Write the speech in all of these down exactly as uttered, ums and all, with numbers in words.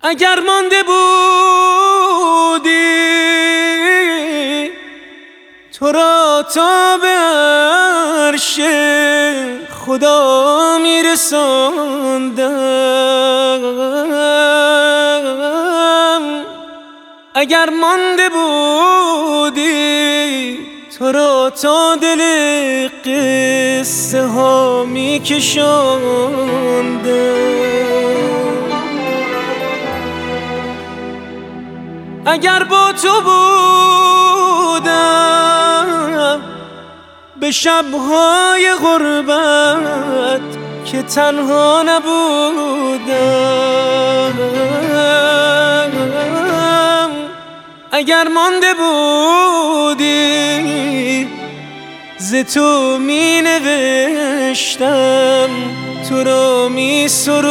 اگر مانده بودی تو را تا به عرش خدا میرساندم، اگر مانده بودی تو را تا دل قصه ها میکشاندم. اگر با تو بودم به شبهای غربت که تنها نبودم، اگر مانده بودی ز تو می نوشتم، تو را می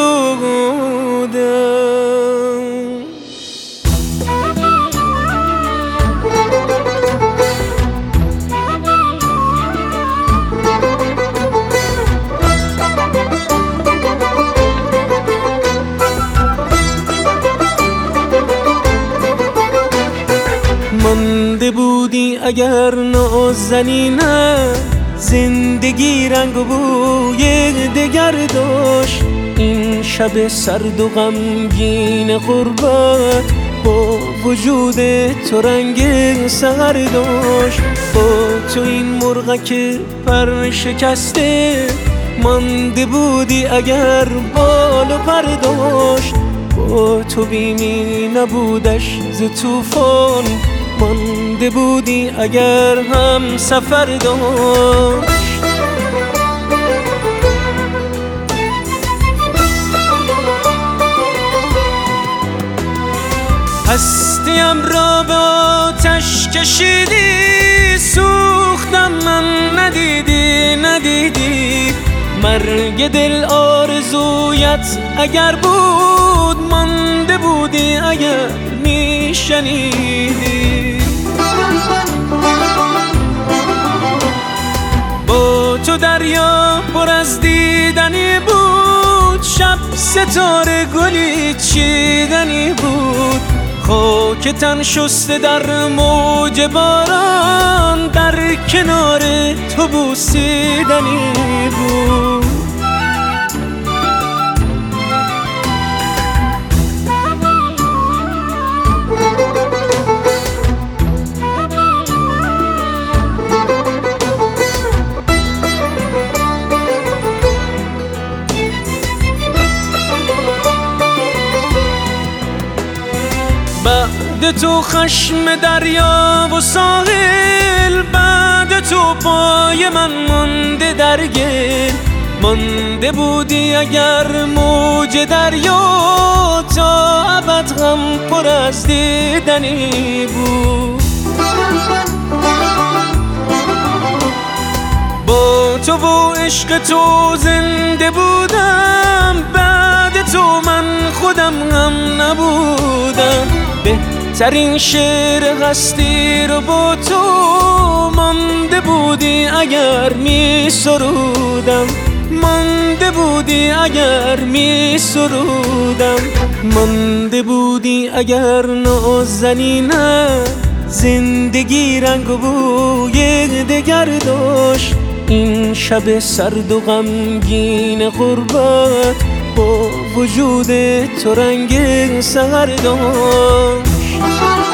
سرودم. مانده بودی اگر نازنینم، زندگی رنگ و بوی دگر داشت. این شب سرد و غمگین غربت با وجود تو رنگ سحر داشت. با تو این مرغک پر شکسته مانده بودی اگر بال و پر داشت. با تو بیمی نبودش ز طوفان، مانده بودی اگر هم سفر داشت. هستیم را به آتش کشیدی، سوختم من ندیدی ندیدی. مرگ دل آرزویت اگر بود، مانده بودی اگر میشنیدی. با تو دریا پر از دیدنی بود، شب ستاره گلی چیدنی بود. خاک تن شسته در موج باران، در کنار تو بوسیدنی بود. بعد تو خشم دریا و ساحل، بعد تو پای من مانده در گل. مانده بودی اگر موج دریا، تا ابد غم پر از دیدنی بود. با تو و عشق تو زنده بودم، بعد تو من خودم هم نبودم. بهترین شعر هستی رو با تو مانده بودی اگر می سرودم، مانده بودی اگر می سرودم. مانده بودی اگر نازنینم، زندگی رنگ و بوی دگر داشت. این شب سرد و غمگین غربت با وجود تو رنگ سحر داشت.